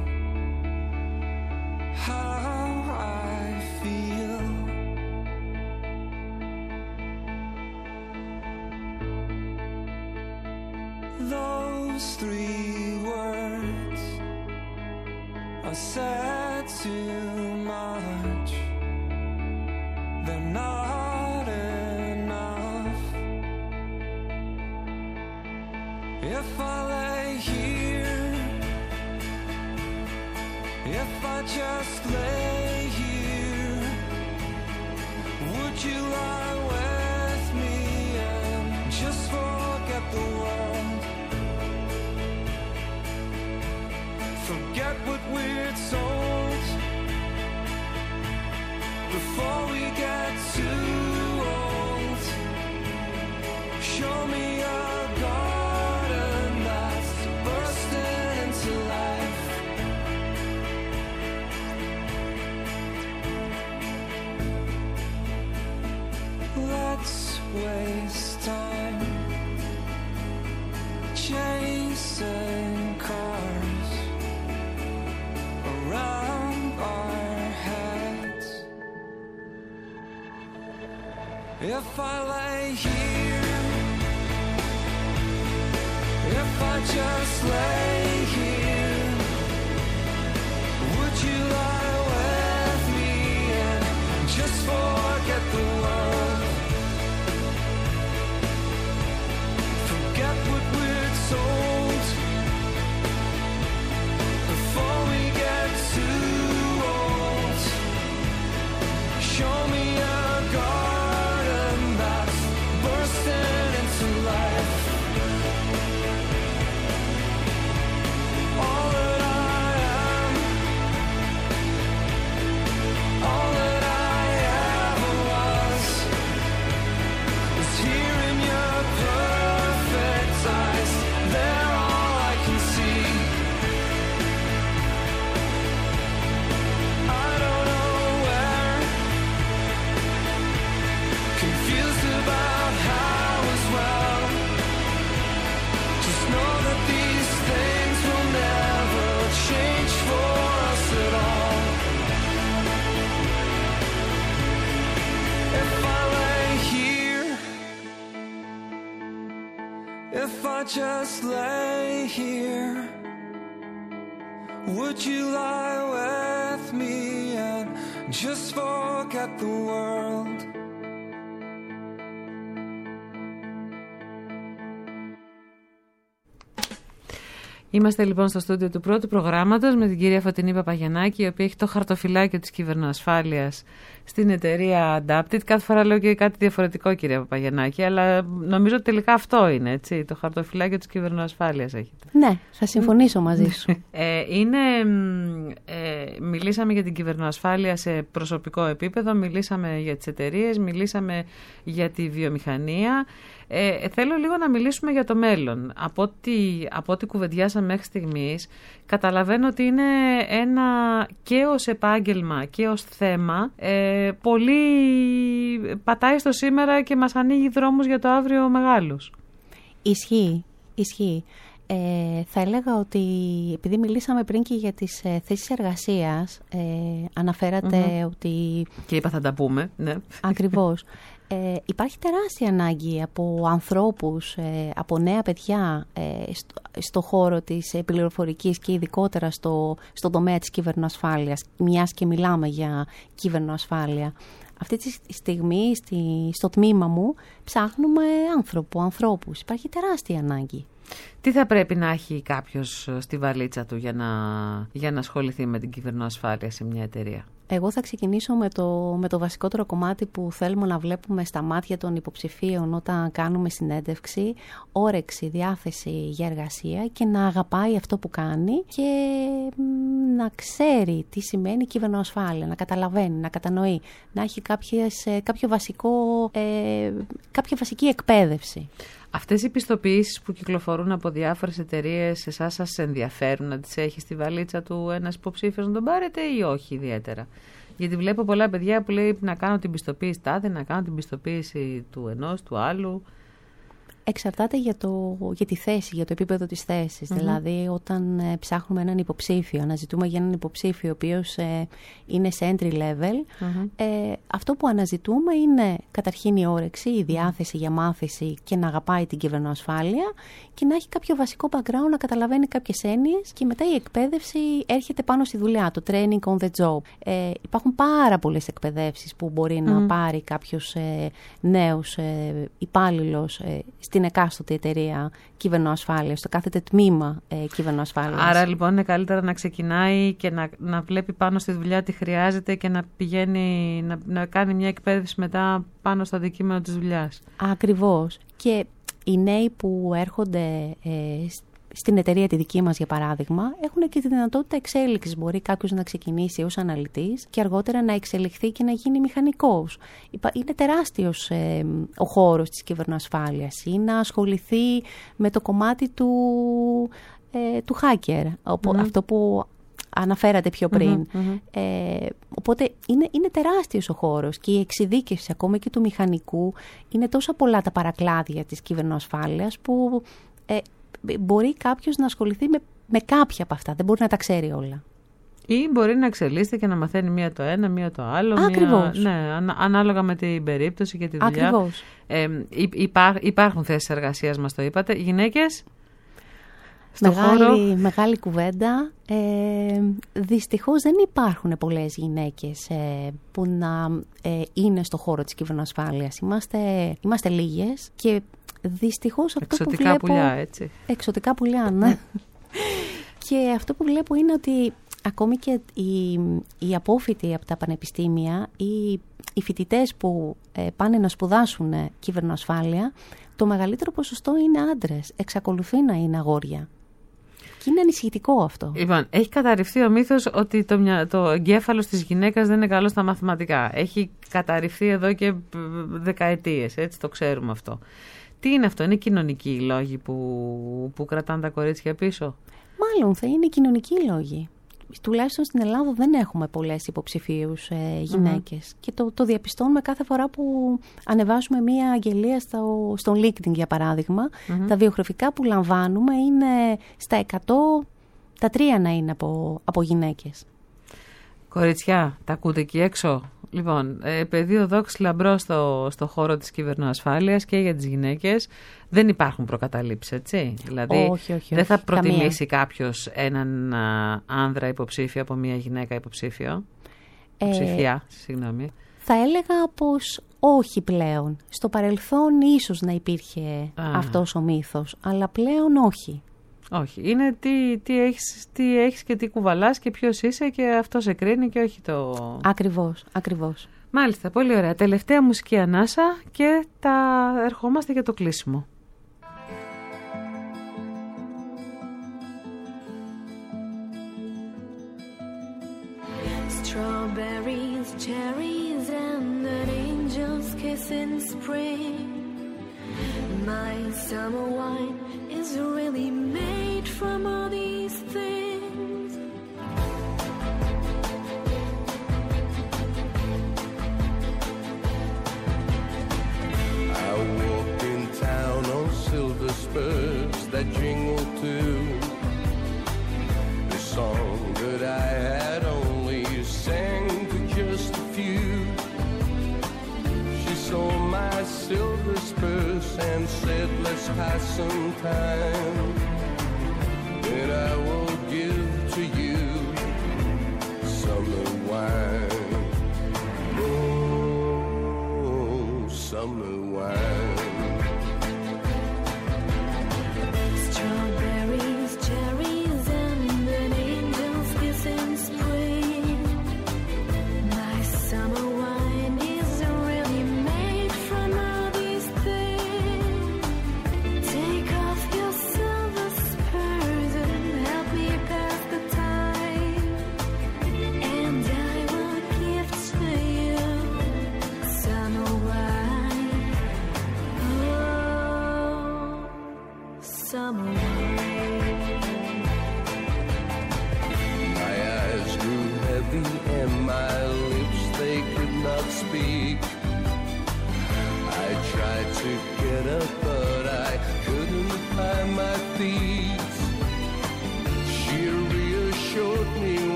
how I feel. Those three words are said too much. They're not enough. If I lay here, if I just lay here, would you lie with me and just forget the world? Forget what we're told before we get too old. Show me a garden that's bursting into life. Let's waste time chasing cars around our heads. If I lay here, if I just lay here, would you lie with me and just forget the world? Forget what we're told before we get too old. Show me a garden that's bursting into life. All that I am, all that I ever was, is here in your perfect eyes. They're all I can see. I don't know where, confused about how as well. Just know that these things will never change for us at all. If I lay here, if I just lay here, would you lie with me and just forget the world? Είμαστε λοιπόν στο στούντιο του πρώτου προγράμματος με την κυρία Φωτεινή Παπαγιαννάκη, η οποία έχει το χαρτοφυλάκιο της κυβερνοασφάλειας στην εταιρεία Adapted. Κάθε φορά λέω και κάτι διαφορετικό, κυρία Παπαγιαννάκη, αλλά νομίζω ότι τελικά αυτό είναι, έτσι, το χαρτοφυλάκιο της κυβερνοασφάλειας έχετε. Ναι, θα συμφωνήσω μαζί σου. Ε, είναι, ε, μιλήσαμε για την κυβερνοασφάλεια σε προσωπικό επίπεδο, μιλήσαμε για τις εταιρείες, μιλήσαμε για τη βιομηχανία. Ε, θέλω λίγο να μιλήσουμε για το μέλλον. Από ό,τι, από ό,τι κουβεντιάσαμε μέχρι στιγμής, καταλαβαίνω ότι είναι ένα και ως επάγγελμα και ως θέμα ε, πολύ πατάει στο σήμερα και μας ανοίγει δρόμους για το αύριο μεγάλους. Ισχύει, ισχύει. Ε, θα έλεγα ότι επειδή μιλήσαμε πριν και για τις ε, θέσεις εργασίας, ε, αναφέρατε mm-hmm. ότι... Και είπα θα τα πούμε, ναι. Ακριβώς. Ε, υπάρχει τεράστια ανάγκη από ανθρώπους, ε, από νέα παιδιά ε, στο, στο χώρο της ε, πληροφορικής και ειδικότερα στο, στο τομέα της κυβερνοασφάλειας, μιας και μιλάμε για κυβερνοασφάλεια. Αυτή τη στιγμή στη, στο τμήμα μου ψάχνουμε άνθρωπο, ανθρώπους. Υπάρχει τεράστια ανάγκη. Τι θα πρέπει να έχει κάποιος στη βαλίτσα του για να, για να ασχοληθεί με την κυβερνοασφάλεια σε μια εταιρεία? Εγώ θα ξεκινήσω με το, με το βασικότερο κομμάτι που θέλουμε να βλέπουμε στα μάτια των υποψηφίων όταν κάνουμε συνέντευξη, όρεξη, διάθεση για εργασία και να αγαπάει αυτό που κάνει και να ξέρει τι σημαίνει κυβερνοασφάλεια, να καταλαβαίνει, να κατανοεί, να έχει κάποιες, κάποιο βασικό, ε, κάποια βασική εκπαίδευση. Αυτές οι πιστοποιήσεις που κυκλοφορούν από διάφορες εταιρείες, εσάς σας ενδιαφέρουν να τις έχει στη βαλίτσα του ένας υποψήφιος να τον πάρετε ή όχι ιδιαίτερα? Γιατί βλέπω πολλά παιδιά που λέει να κάνω την πιστοποίηση τάδε, να κάνω την πιστοποίηση του ενός, του άλλου. Εξαρτάται για, το, για τη θέση, για το επίπεδο της θέσης. Mm-hmm. Δηλαδή, όταν ε, ψάχνουμε έναν υποψήφιο, αναζητούμε για έναν υποψήφιο ο οποίος ε, είναι σε entry level, mm-hmm. ε, αυτό που αναζητούμε είναι καταρχήν η όρεξη, η διάθεση για μάθηση και να αγαπάει την κυβερνοασφάλεια και να έχει κάποιο βασικό background, να καταλαβαίνει κάποιες έννοιες και μετά η εκπαίδευση έρχεται πάνω στη δουλειά, το training on the job. Ε, υπάρχουν πάρα πολλές εκπαιδεύσεις που μπορεί mm-hmm. να πάρει κάποιος ε, νέος ε, υπάλληλος ε, στην εκάστοτε εταιρεία κυβερνοασφάλειας, στο κάθε τμήμα ε, κυβερνοασφάλειας. Άρα λοιπόν είναι καλύτερα να ξεκινάει και να, να βλέπει πάνω στη δουλειά τι χρειάζεται και να πηγαίνει να, να κάνει μια εκπαίδευση μετά πάνω στο αντικείμενο της δουλειάς. Ακριβώς. Και οι νέοι που έρχονται ε, στην εταιρεία τη δική μας, για παράδειγμα, έχουν και τη δυνατότητα εξέλιξης. Μπορεί κάποιος να ξεκινήσει ως αναλυτής και αργότερα να εξελιχθεί και να γίνει μηχανικός. Είναι τεράστιος ε, ο χώρος της κυβερνοασφάλειας ή να ασχοληθεί με το κομμάτι του, ε, του hacker, mm-hmm. αυτό που αναφέρατε πιο πριν. Mm-hmm. Ε, οπότε είναι, είναι τεράστιος ο χώρος και η εξειδίκευση ακόμα και του μηχανικού. Είναι τόσα πολλά τα παρακλάδια της κυβερνοασφάλειας που ε, μπορεί κάποιος να ασχοληθεί με, με κάποια από αυτά. Δεν μπορεί να τα ξέρει όλα. Ή μπορεί να εξελίσσεται και να μαθαίνει μία το ένα, μία το άλλο. Ακριβώς. Μία, ναι, ανα, ανάλογα με την περίπτωση και τη δουλειά. Ακριβώς. Ε, υπά, υπάρχουν θέσεις εργασίας, μας το είπατε. Γυναίκες στο μεγάλη, χώρο... Μεγάλη κουβέντα. Ε, δυστυχώς δεν υπάρχουν πολλές γυναίκες ε, που να ε, είναι στο χώρο της κυβερνοασφάλειας. Είμαστε, είμαστε λίγες και δυστυχώς αυτό εξωτικά που βλέπω... πουλιά, έτσι. Εξωτικά πουλιά, ναι. Και αυτό που βλέπω είναι ότι ακόμη και οι, οι απόφοιτοι από τα πανεπιστήμια ή οι φοιτητές που ε, πάνε να σπουδάσουν ε, κυβερνοασφάλεια, το μεγαλύτερο ποσοστό είναι άντρες. Εξακολουθεί να είναι αγόρια. Και είναι ανησυχητικό αυτό. Λοιπόν, έχει καταρριφθεί ο μύθος ότι το, το εγκέφαλος της γυναίκας δεν είναι καλό στα μαθηματικά. Έχει καταρριφθεί εδώ και δεκαετίες, έτσι το ξέρουμε αυτό. Τι είναι αυτό, είναι κοινωνικοί οι λόγοι που, που κρατάνε τα κορίτσια πίσω? Μάλλον θα είναι κοινωνικοί οι λόγοι. Τουλάχιστον στην Ελλάδα δεν έχουμε πολλές υποψηφίους ε, γυναίκες. Mm-hmm. Και το, το διαπιστώνουμε κάθε φορά που ανεβάζουμε μία αγγελία στο, στο LinkedIn, για παράδειγμα. Mm-hmm. Τα βιογραφικά που λαμβάνουμε είναι στα εκατό, τα τρία να είναι από, από γυναίκες. Κοριτσιά, τα ακούτε εκεί έξω? Λοιπόν, ε, πεδίο δόξη λαμπρό στο, στο χώρο της κυβερνοασφάλειας και για τις γυναίκες. Δεν υπάρχουν προκαταλήψεις, έτσι. Δηλαδή, όχι, όχι, δεν θα όχι, προτιμήσει καμία. κάποιος έναν α, άνδρα υποψήφιο από μια γυναίκα υποψήφιο. Ε, Υποψηφιά, συγγνώμη. Θα έλεγα πως όχι πλέον. Στο παρελθόν ίσως να υπήρχε α. αυτός ο μύθος, αλλά πλέον όχι. Όχι, είναι τι, τι, έχεις, τι έχεις και τι κουβαλάς και ποιος είσαι και αυτό σε κρίνει και όχι το... Ακριβώς, ακριβώς. Μάλιστα, πολύ ωραία. Τελευταία μουσική ανάσα και τα ερχόμαστε για το κλείσιμο. Strawberries, cherries and an angel's kiss in spring. My summer wine is really made from all these things. I walk in town on silver spurs that jingle too. The song that I had only sang to just a few. She saw my silver spurs and said, let's pass some time. And I will give to you summer wine. Oh, summer wine. Strawberries, cherries and an angel's kiss in spring.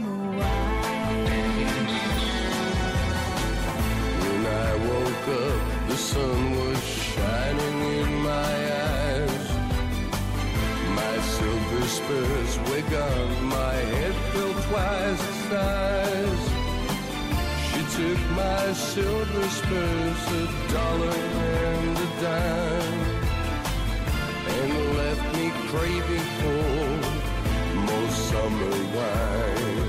summer wine. When I woke up, the sun was shining in my eyes. My silver spurs were gone, my head fell twice the size. She took my silver spurs, a dollar and a dime, and left me craving for more summer wine.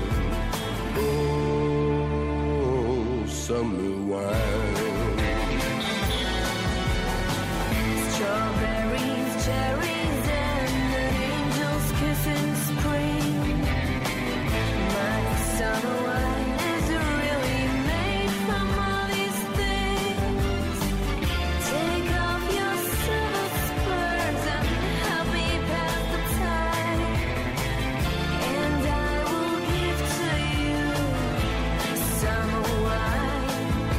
Oh, summer wine. Strawberries, cherries, and an angel's kiss in spring. My summer wine is really made from all these things. Take off your silver spurs and help me pass the time, and I will give to you summer wine.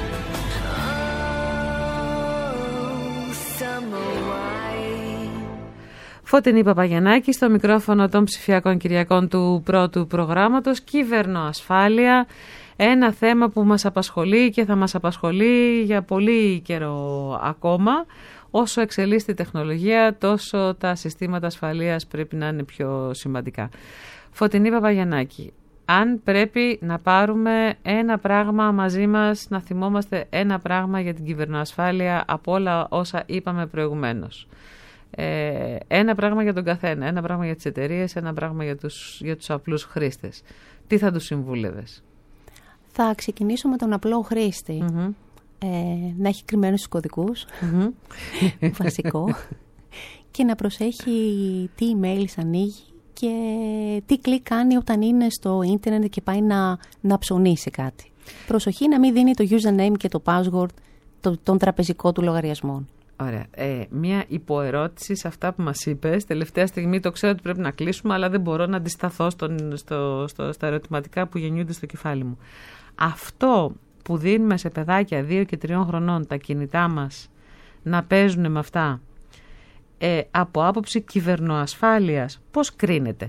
Oh, summer wine. Φωτεινή Παπαγιαννάκη στο μικρόφωνο των ψηφιακών Κυριακών του πρώτου προγράμματος. Κυβερνοασφάλεια, ένα θέμα που μας απασχολεί και θα μας απασχολεί για πολύ καιρό ακόμα. Όσο εξελίσσεται η τεχνολογία, τόσο τα συστήματα ασφαλείας πρέπει να είναι πιο σημαντικά. Φωτεινή Παπαγιαννάκη, αν πρέπει να πάρουμε ένα πράγμα μαζί μας, να θυμόμαστε ένα πράγμα για την κυβερνοασφάλεια από όλα όσα είπαμε προηγουμένως. Ε, ένα πράγμα για τον καθένα, ένα πράγμα για τις εταιρείες, ένα πράγμα για τους, για τους απλούς χρήστες. Τι θα τους συμβούλευες? Θα ξεκινήσω με τον απλό χρήστη. Mm-hmm. Ε, να έχει κρυμμένους τους κωδικούς, Mm-hmm. βασικό, και να προσέχει τι emails ανοίγει και τι κλικ κάνει όταν είναι στο ίντερνετ και πάει να, να ψωνίσει κάτι. Προσοχή να μην δίνει το username και το password το, των τραπεζικών του λογαριασμών. Ωραία. Ε, μία υποερώτηση σε αυτά που μας είπες. Τελευταία στιγμή το ξέρω ότι πρέπει να κλείσουμε, αλλά δεν μπορώ να αντισταθώ στον, στο, στο, στα ερωτηματικά που γεννιούνται στο κεφάλι μου. Αυτό που δίνουμε σε παιδάκια δύο και τριών χρονών τα κινητά μας να παίζουν με αυτά, ε, από άποψη κυβερνοασφάλειας, πώς κρίνεται?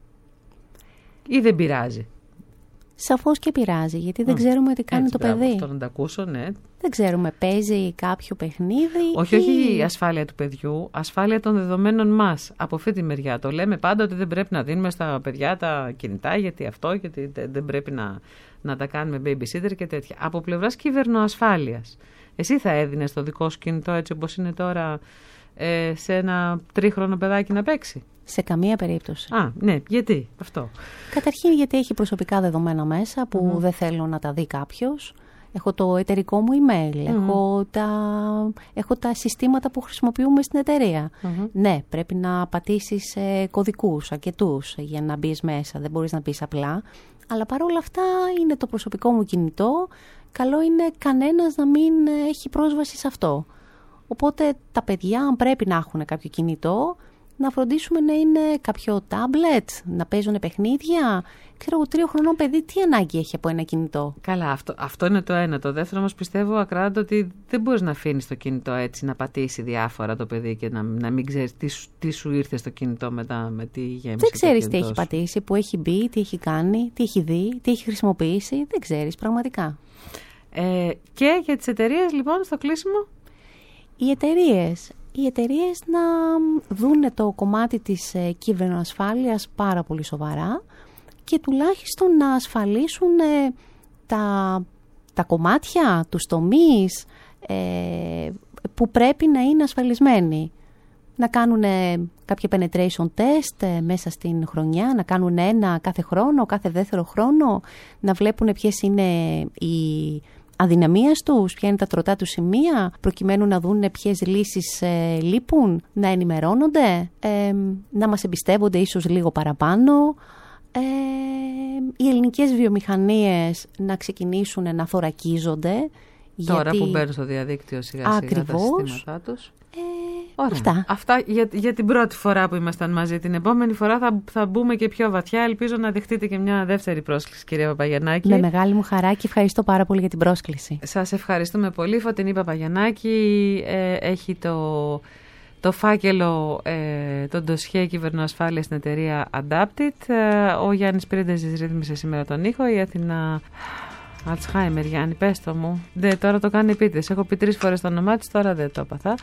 Ή δεν πειράζει? Σαφώς και πειράζει, γιατί δεν ξέρουμε τι κάνει Έτσι, το μπράβο, παιδί. Αυτό να τα ακούσω, ναι. Δεν ξέρουμε, παίζει κάποιο παιχνίδι. Όχι, ή... όχι η ασφάλεια του παιδιού, ασφάλεια των δεδομένων μας. Από αυτή τη μεριά το λέμε πάντα ότι δεν πρέπει να δίνουμε στα παιδιά τα κινητά, γιατί αυτό, γιατί δεν πρέπει να, να τα κάνουμε babysitter και τέτοια. Από πλευράς κυβερνοασφάλειας, εσύ θα έδινες το δικό σου κινητό έτσι όπως είναι τώρα ε, σε ένα τρίχρονο παιδάκι να παίξει? Σε καμία περίπτωση. Α, ναι, γιατί αυτό? Καταρχήν γιατί έχει προσωπικά δεδομένα μέσα που mm. δεν θέλω να τα δει κάποιος. Έχω το εταιρικό μου email, mm. έχω, τα, έχω τα συστήματα που χρησιμοποιούμε στην εταιρεία. Mm-hmm. Ναι, πρέπει να πατήσεις ε, κωδικούς, αρκετούς για να μπεις μέσα, δεν μπορείς να μπεις απλά. Αλλά παρόλα αυτά είναι το προσωπικό μου κινητό, καλό είναι κανένας να μην έχει πρόσβαση σε αυτό. Οπότε τα παιδιά, αν πρέπει να έχουν κάποιο κινητό, να φροντίσουμε να είναι κάποιο τάμπλετ, να παίζουν παιχνίδια. Ξέρω εγώ, τρία χρονών παιδί τι ανάγκη έχει από ένα κινητό? Καλά, αυτό, αυτό είναι το ένα. Το δεύτερο όμως πιστεύω ακράδαντα ότι δεν μπορείς να αφήνεις το κινητό έτσι να πατήσει διάφορα το παιδί και να, να μην ξέρεις τι, τι σου ήρθε στο κινητό μετά με τη γέμιση. Δεν ξέρεις τι έχει πατήσει, που έχει μπει, τι έχει κάνει, τι έχει δει, τι έχει χρησιμοποιήσει. Δεν ξέρεις πραγματικά. Ε, και για τις εταιρείες λοιπόν στο κλείσιμο? Οι εταιρείες. Οι εταιρείες να δούνε το κομμάτι της ε, κυβερνοασφάλειας πάρα πολύ σοβαρά και τουλάχιστον να ασφαλίσουν ε, τα, τα κομμάτια, τους τομείς ε, που πρέπει να είναι ασφαλισμένοι. Να κάνουν ε, κάποια penetration test ε, μέσα στην χρονιά, να κάνουν ένα κάθε χρόνο, κάθε δεύτερο χρόνο, να βλέπουν ποιες είναι οι αδυναμίας τους, ποια είναι τα τροτά του σημεία, προκειμένου να δουν ποιες λύσεις ε, λείπουν, να ενημερώνονται, ε, να μας εμπιστεύονται ίσως λίγο παραπάνω. Ε, οι ελληνικές βιομηχανίες να ξεκινήσουν να θωρακίζονται. Τώρα γιατί... που μπαίνουν στο διαδίκτυο σιγά σιγά Ακριβώς. τα συστήματά τους. Ε, Ωραία. Αυτά, Αυτά για, για την πρώτη φορά που ήμασταν μαζί. Την επόμενη φορά θα, θα μπούμε και πιο βαθιά. Ελπίζω να δεχτείτε και μια δεύτερη πρόσκληση, κυρία Παπαγιαννάκη. με μεγάλη μου χαρά και ευχαριστώ πάρα πολύ για την πρόσκληση. Σας ευχαριστούμε πολύ. Φωτεινή Παπαγιαννάκη ε, έχει το, το φάκελο, ε, το ντοσιέ κυβερνοασφάλεια στην εταιρεία Adapted. Ε, ο Γιάννης Πρίντεζης ρύθμισε σήμερα τον ήχο. Η Αθηνά... Αλτσχάιμερ, Γιάννη, πες το μου. Δε, τώρα το κάνει επίτηδες. Έχω πει τρεις φορές το όνομά της, τώρα δεν το έπαθα.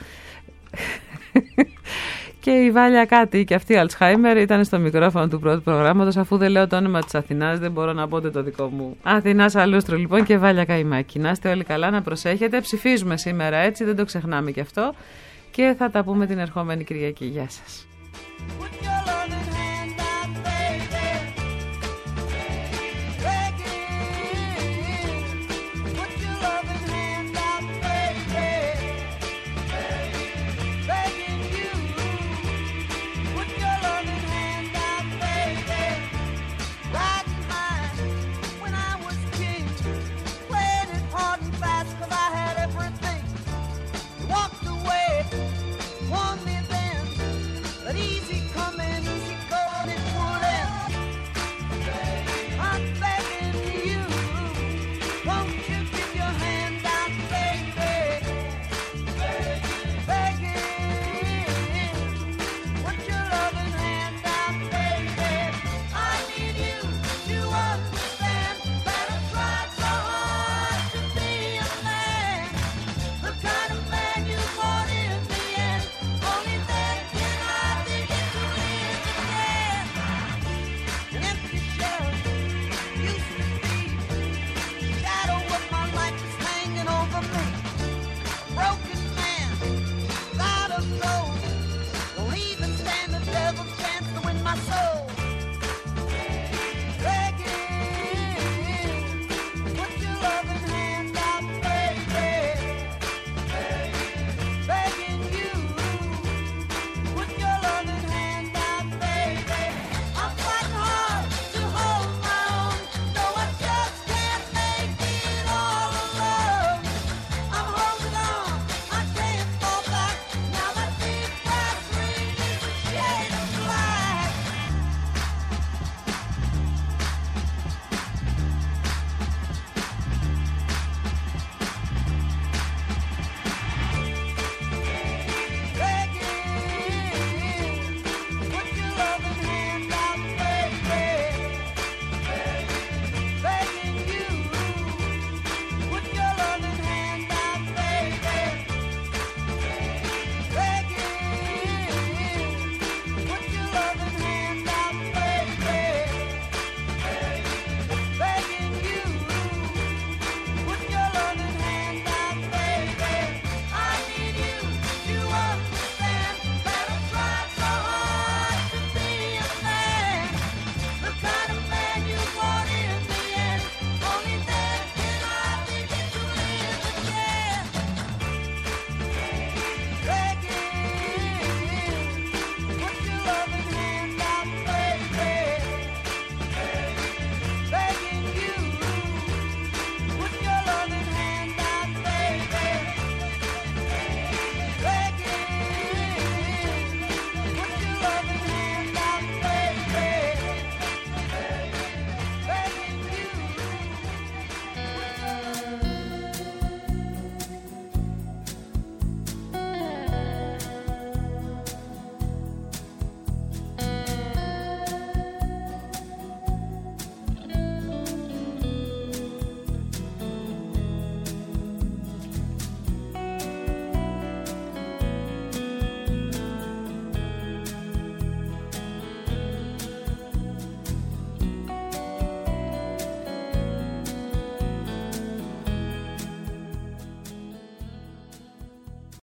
Και η Βάλια κάτι, και αυτή η Αλτσχάιμερ, ήταν στο μικρόφωνο του πρώτου προγράμματος. Αφού δεν λέω το όνομα της Αθηνάς, δεν μπορώ να πω το δικό μου. Αθηνά Σαλούστρου, λοιπόν, και Βάλια Καϊμάκη. Να είστε όλοι καλά, να προσέχετε. Ψηφίζουμε σήμερα, έτσι, δεν το ξεχνάμε κι αυτό. Και θα τα πούμε την ερχόμενη Κυριακή. Γεια σας.